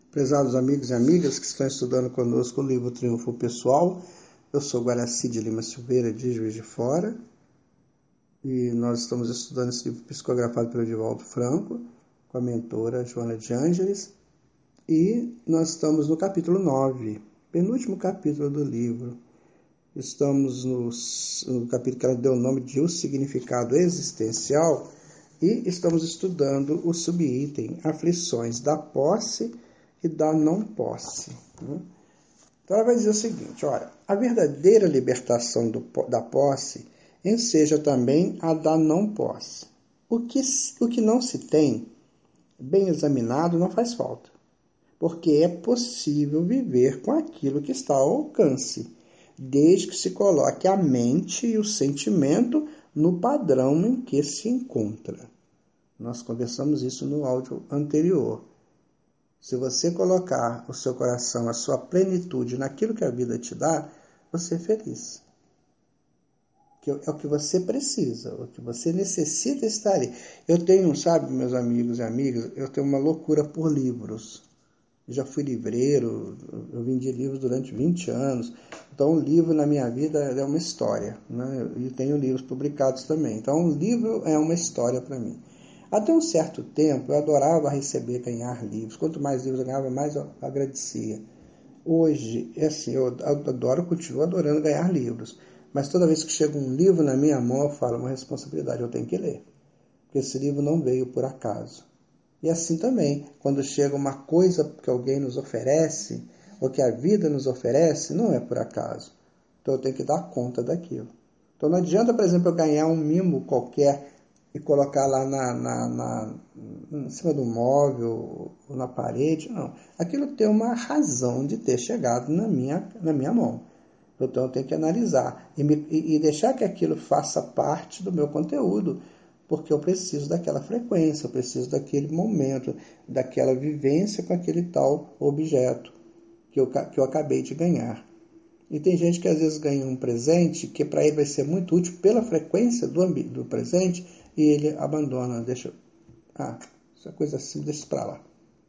Prezados amigos e amigas que estão estudando conosco o livro Triunfo Pessoal, eu sou Guaraci de Lima Silveira, de Juiz de Fora, e nós estamos estudando esse livro psicografado pelo Divaldo Franco, com a mentora Joana de Ângeles, e nós estamos no capítulo 9, penúltimo capítulo do livro. Estamos no capítulo que ela deu o nome de O Significado Existencial, e estamos estudando o subitem Aflições da Posse e da não posse. Então ela vai dizer o seguinte, olha, a verdadeira libertação da posse enseja também a da não posse. O que não se tem, bem examinado, não faz falta, porque é possível viver com aquilo que está ao alcance, desde que se coloque a mente e o sentimento no padrão em que se encontra. Nós conversamos isso no áudio anterior. Se você colocar o seu coração, a sua plenitude naquilo que a vida te dá, você é feliz. É o que você precisa, o que você necessita estar ali. Eu tenho, sabe, meus amigos e amigas, eu tenho uma loucura por livros. Eu já fui livreiro, eu vendi livros durante 20 anos. Então, um livro na minha vida é uma história, né? E tenho livros publicados também. Então, um livro é uma história para mim. Até um certo tempo, eu adorava receber, ganhar livros. Quanto mais livros eu ganhava, mais eu agradecia. Hoje, é assim, eu continuo adorando ganhar livros. Mas toda vez que chega um livro na minha mão, eu falo, uma responsabilidade, eu tenho que ler. Porque esse livro não veio por acaso. E assim também, quando chega uma coisa que alguém nos oferece, ou que a vida nos oferece, não é por acaso. Então eu tenho que dar conta daquilo. Então não adianta, por exemplo, eu ganhar um mimo qualquer e colocar lá em cima do móvel ou na parede. Não. Aquilo tem uma razão de ter chegado na minha mão. Então eu tenho que analisar e deixar que aquilo faça parte do meu conteúdo, porque eu preciso daquela frequência, eu preciso daquele momento, daquela vivência com aquele tal objeto que eu acabei de ganhar. E tem gente que às vezes ganha um presente que para ele vai ser muito útil pela frequência do presente e ele abandona, essa coisa assim, deixa para lá.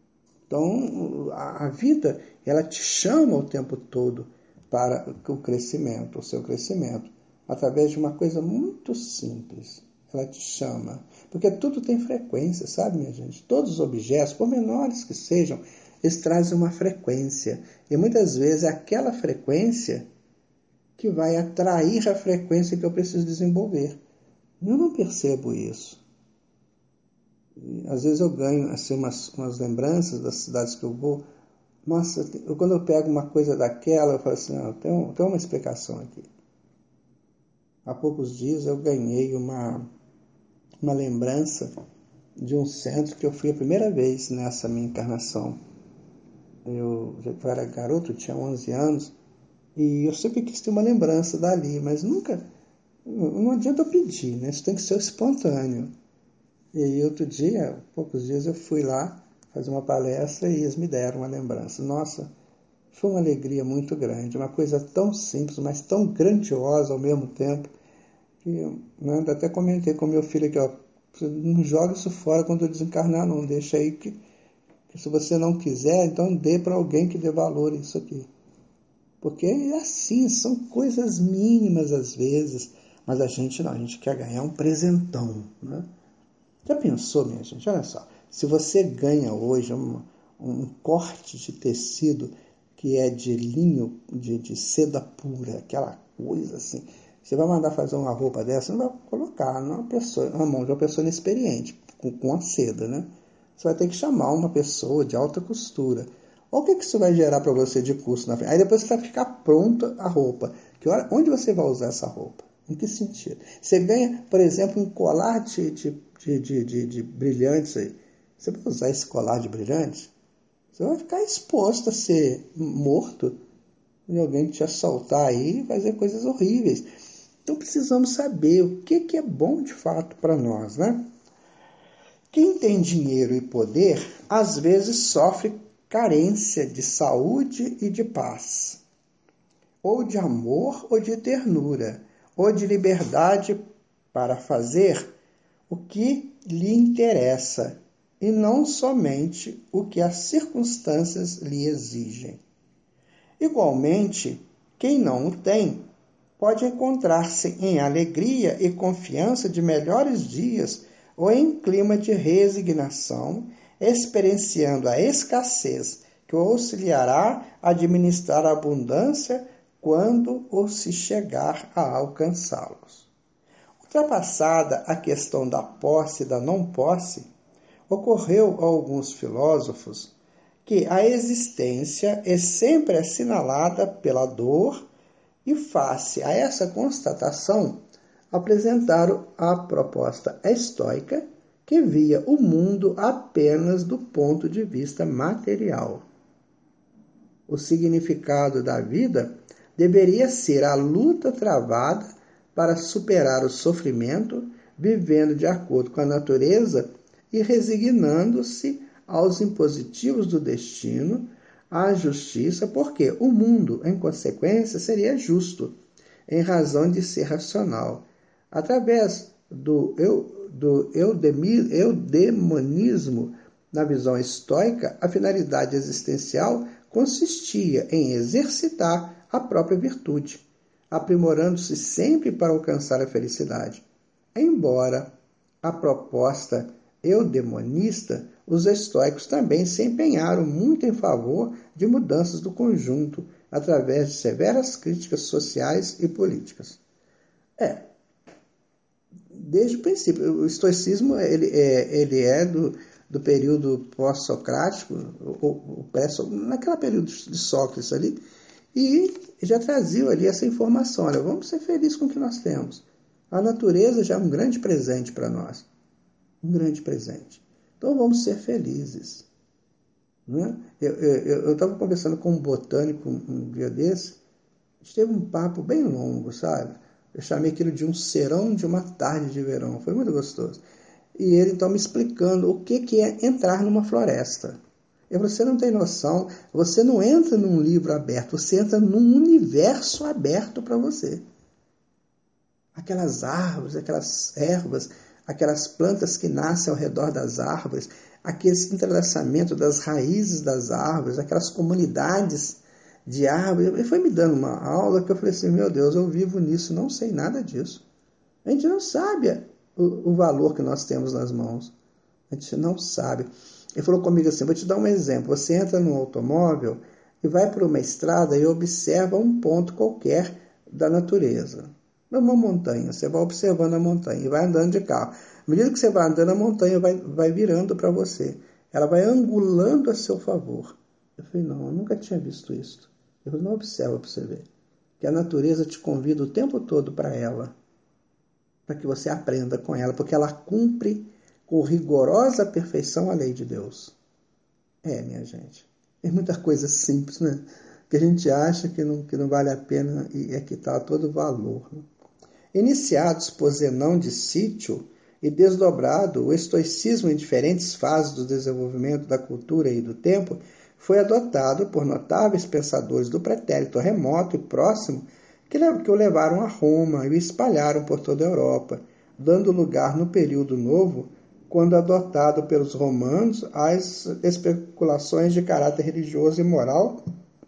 Então, a vida, ela te chama o tempo todo para o crescimento, o seu crescimento, através de uma coisa muito simples. Ela te chama, porque tudo tem frequência, sabe, minha gente? Todos os objetos, por menores que sejam, eles trazem uma frequência. E muitas vezes é aquela frequência que vai atrair a frequência que eu preciso desenvolver. Eu não percebo isso. Às vezes eu ganho assim, umas lembranças das cidades que eu vou. Nossa, quando eu pego uma coisa daquela, eu falo assim, tem uma explicação aqui. Há poucos dias eu ganhei uma lembrança de um centro que eu fui a primeira vez nessa minha encarnação. Eu era garoto, tinha 11 anos, e eu sempre quis ter uma lembrança dali, mas nunca, não adianta eu pedir, né? Isso tem que ser espontâneo. E aí outro dia, poucos dias, eu fui lá fazer uma palestra e eles me deram uma lembrança. Nossa, foi uma alegria muito grande, uma coisa tão simples, mas tão grandiosa ao mesmo tempo, que, né, até comentei com meu filho aqui, não joga isso fora quando eu desencarnar, não, deixa aí que se você não quiser, então dê para alguém que dê valor a isso aqui. Porque é assim, são coisas mínimas às vezes, mas a gente quer ganhar um presentão, né? Já pensou, minha gente? Olha só, se você ganha hoje um corte de tecido que é de linho, de seda pura, aquela coisa assim, você vai mandar fazer uma roupa dessa, não vai colocar na mão de uma pessoa inexperiente, com a seda, né? Você vai ter que chamar uma pessoa de alta costura. Olha o que isso vai gerar para você de custo na frente. Aí depois vai ficar pronta a roupa. Onde você vai usar essa roupa? Em que sentido? Você ganha, por exemplo, um colar de brilhantes aí. Você vai usar esse colar de brilhantes? Você vai ficar exposto a ser morto e alguém te assaltar aí e fazer coisas horríveis. Então precisamos saber o que é bom de fato para nós, né? Quem tem dinheiro e poder, às vezes sofre carência de saúde e de paz, ou de amor ou de ternura, ou de liberdade para fazer o que lhe interessa, e não somente o que as circunstâncias lhe exigem. Igualmente, quem não o tem pode encontrar-se em alegria e confiança de melhores dias ou em clima de resignação, experienciando a escassez que o auxiliará a administrar a abundância quando ou se chegar a alcançá-los. Ultrapassada a questão da posse e da não posse, ocorreu a alguns filósofos que a existência é sempre assinalada pela dor e, face a essa constatação, apresentaram a proposta estoica que via o mundo apenas do ponto de vista material. O significado da vida deveria ser a luta travada para superar o sofrimento, vivendo de acordo com a natureza e resignando-se aos impositivos do destino, à justiça, porque o mundo, em consequência, seria justo, em razão de ser racional. Através do eudemonismo, na visão estoica, a finalidade existencial consistia em exercitar a própria virtude, aprimorando-se sempre para alcançar a felicidade. Embora a proposta eudemonista, os estoicos também se empenharam muito em favor de mudanças do conjunto, através de severas críticas sociais e políticas. Desde o princípio, o estoicismo ele é do período pós-socrático, naquele período de Sócrates ali, e já trazia ali essa informação, olha, vamos ser felizes com o que nós temos. A natureza já é um grande presente para nós, um grande presente. Então vamos ser felizes. Né? Eu estava conversando com um botânico um dia desse, a gente teve um papo bem longo, sabe? Eu chamei aquilo de um serão de uma tarde de verão, foi muito gostoso. E ele então me explicando o que é entrar numa floresta. E você não tem noção, você não entra num livro aberto, você entra num universo aberto para você. Aquelas árvores, aquelas ervas, aquelas plantas que nascem ao redor das árvores, aquele entrelaçamento das raízes das árvores, aquelas comunidades de árvores. Ele foi me dando uma aula que eu falei assim, meu Deus, eu vivo nisso, não sei nada disso. A gente não sabe o valor que nós temos nas mãos. A gente não sabe. Ele falou comigo assim, vou te dar um exemplo. Você entra num automóvel e vai por uma estrada e observa um ponto qualquer da natureza. Uma montanha, você vai observando a montanha e vai andando de carro. À medida que você vai andando, a montanha vai virando para você. Ela vai angulando a seu favor. Eu falei, não, eu nunca tinha visto isso. Eu falei, não, observa para você ver. Que a natureza te convida o tempo todo para ela. Para que você aprenda com ela. Porque ela cumpre com rigorosa perfeição a lei de Deus. Minha gente. Tem muita coisa simples, né? Que a gente acha que não vale a pena e é que está todo o valor. Né? Iniciados por Zenão de Sítio e desdobrado o estoicismo em diferentes fases do desenvolvimento da cultura e do tempo, foi adotado por notáveis pensadores do pretérito remoto e próximo que o levaram a Roma e o espalharam por toda a Europa, dando lugar no período novo, quando adotado pelos romanos, às especulações de caráter religioso e moral,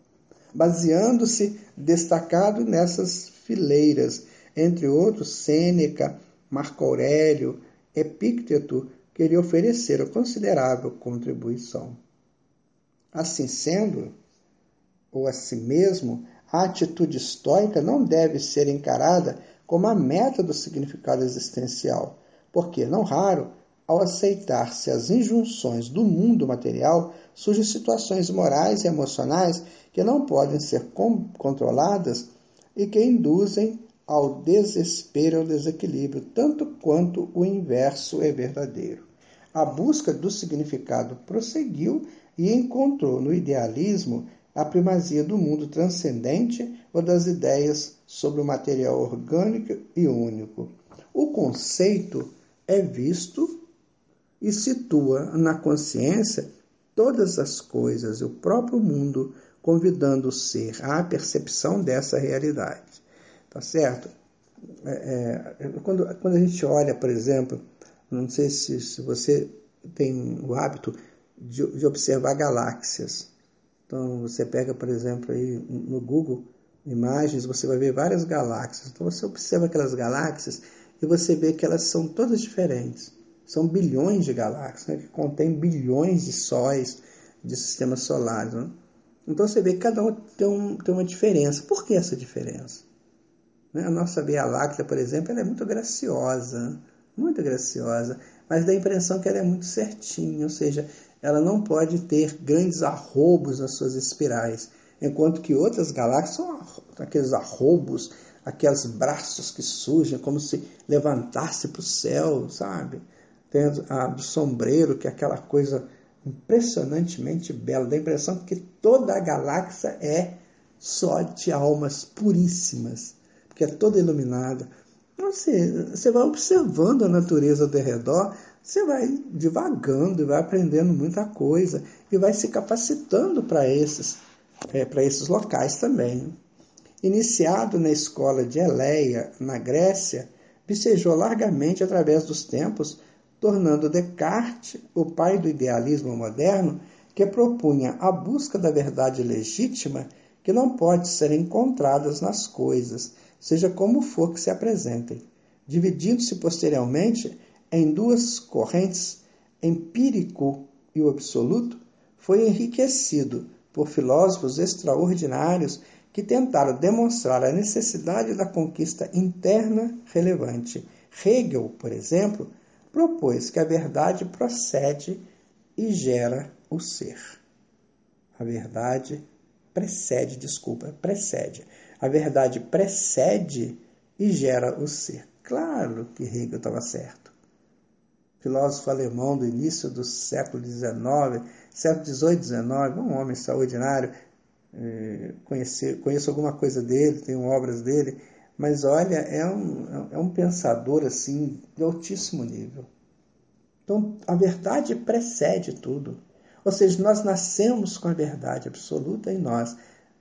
baseando-se destacado nessas fileiras, entre outros Sêneca, Marco Aurélio, Epícteto, que lhe ofereceram considerável contribuição. Assim sendo, ou assim mesmo, a atitude estoica não deve ser encarada como a meta do significado existencial, porque, não raro, ao aceitar-se as injunções do mundo material, surgem situações morais e emocionais que não podem ser controladas e que induzem ao desespero e ao desequilíbrio, tanto quanto o inverso é verdadeiro. A busca do significado prosseguiu e encontrou no idealismo a primazia do mundo transcendente ou das ideias sobre o material orgânico e único. O conceito é visto e situa na consciência todas as coisas e o próprio mundo, convidando o ser à percepção dessa realidade. Tá certo? Quando a gente olha, por exemplo, não sei se você tem o hábito de observar galáxias. Então, você pega, por exemplo, aí no Google Imagens, você vai ver várias galáxias. Então, você observa aquelas galáxias e você vê que elas são todas diferentes. São bilhões de galáxias, né, que contêm bilhões de sóis de sistemas solares. Né? Então, você vê que cada um tem uma diferença. Por que essa diferença? A nossa Via Láctea, por exemplo, ela é muito graciosa, mas dá a impressão que ela é muito certinha, ou seja, ela não pode ter grandes arrobos nas suas espirais, enquanto que outras galáxias são aqueles arrobos, aqueles braços que surgem como se levantasse para o céu, sabe? Tem a do sombreiro, que é aquela coisa impressionantemente bela, dá a impressão que toda a galáxia é só de almas puríssimas, que é toda iluminada. Então, você vai observando a natureza ao redor, você vai divagando e vai aprendendo muita coisa e vai se capacitando para esses locais também. Iniciado na escola de Eleia, na Grécia, vicejou largamente através dos tempos, tornando Descartes o pai do idealismo moderno, que propunha a busca da verdade legítima que não pode ser encontradas nas coisas, seja como for que se apresentem, dividindo-se posteriormente em duas correntes, empírico e o absoluto, foi enriquecido por filósofos extraordinários que tentaram demonstrar a necessidade da conquista interna relevante. Hegel, por exemplo, propôs que a verdade procede e gera o ser. A verdade precede. A verdade precede e gera o ser. Claro que Hegel estava certo. Filósofo alemão do início do século XIX, século XVIII, XIX, um homem extraordinário. Conheço alguma coisa dele, tenho obras dele, mas olha, é um pensador assim de altíssimo nível. Então, a verdade precede tudo. Ou seja, nós nascemos com a verdade absoluta em nós.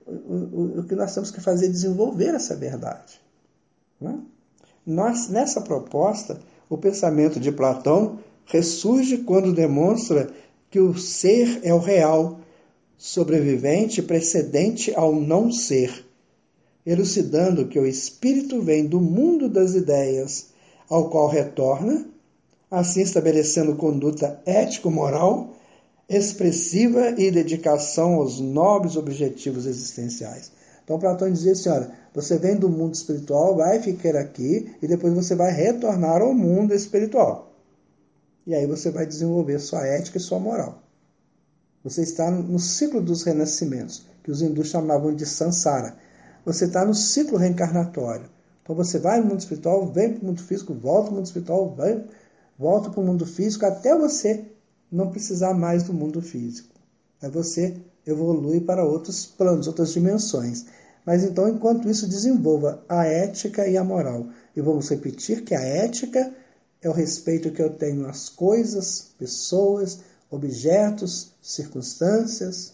O que nós temos que fazer é desenvolver essa verdade. Não é? Nessa proposta, o pensamento de Platão ressurge quando demonstra que o ser é o real, sobrevivente precedente ao não ser, elucidando que o espírito vem do mundo das ideias, ao qual retorna, assim estabelecendo conduta ético-moral expressiva e dedicação aos nobres objetivos existenciais. Então Platão dizia assim, olha, você vem do mundo espiritual, vai ficar aqui e depois você vai retornar ao mundo espiritual. E aí você vai desenvolver sua ética e sua moral. Você está no ciclo dos renascimentos, que os hindus chamavam de samsara. Você está no ciclo reencarnatório. Então você vai no mundo espiritual, vem para o mundo físico, volta para o mundo espiritual, volta para o mundo físico, até você não precisar mais do mundo físico. Aí você evolui para outros planos, outras dimensões. Mas então, enquanto isso, desenvolva a ética e a moral. E vamos repetir que a ética é o respeito que eu tenho às coisas, pessoas, objetos, circunstâncias,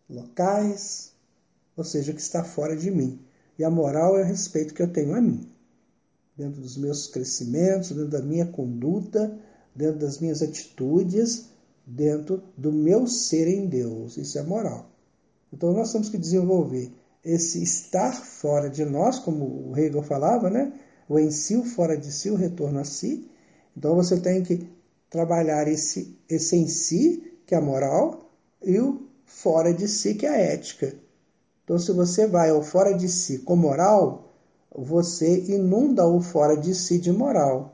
locais, ou seja, o que está fora de mim. E a moral é o respeito que eu tenho a mim, dentro dos meus crescimentos, dentro da minha conduta, dentro das minhas atitudes, dentro do meu ser em Deus. Isso é moral. Então nós temos que desenvolver esse estar fora de nós, como o Hegel falava, né? O em si, o fora de si, o retorno a si. Então você tem que trabalhar esse em si, que é a moral, e o fora de si, que é a ética. Então se você vai ao fora de si com moral, você inunda o fora de si de moral.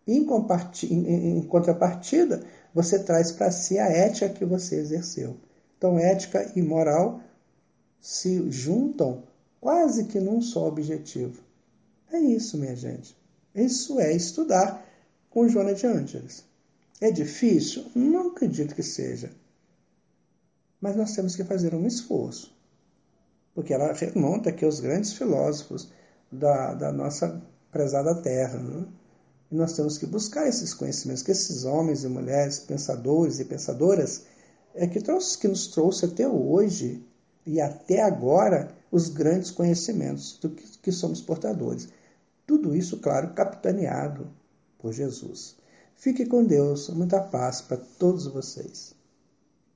Em contrapartida, você traz para si a ética que você exerceu. Então ética e moral se juntam quase que num só objetivo. É isso, minha gente. Isso é estudar com Joana de Ângeles. É difícil? Não acredito que seja. Mas nós temos que fazer um esforço. Porque ela remonta aqui aos grandes filósofos da nossa prezada terra. Né? E nós temos que buscar esses conhecimentos, que esses homens e mulheres, pensadores e pensadoras, que nos trouxe até hoje e até agora os grandes conhecimentos do que somos portadores. Tudo isso, claro, capitaneado por Jesus. Fique com Deus, muita paz para todos vocês.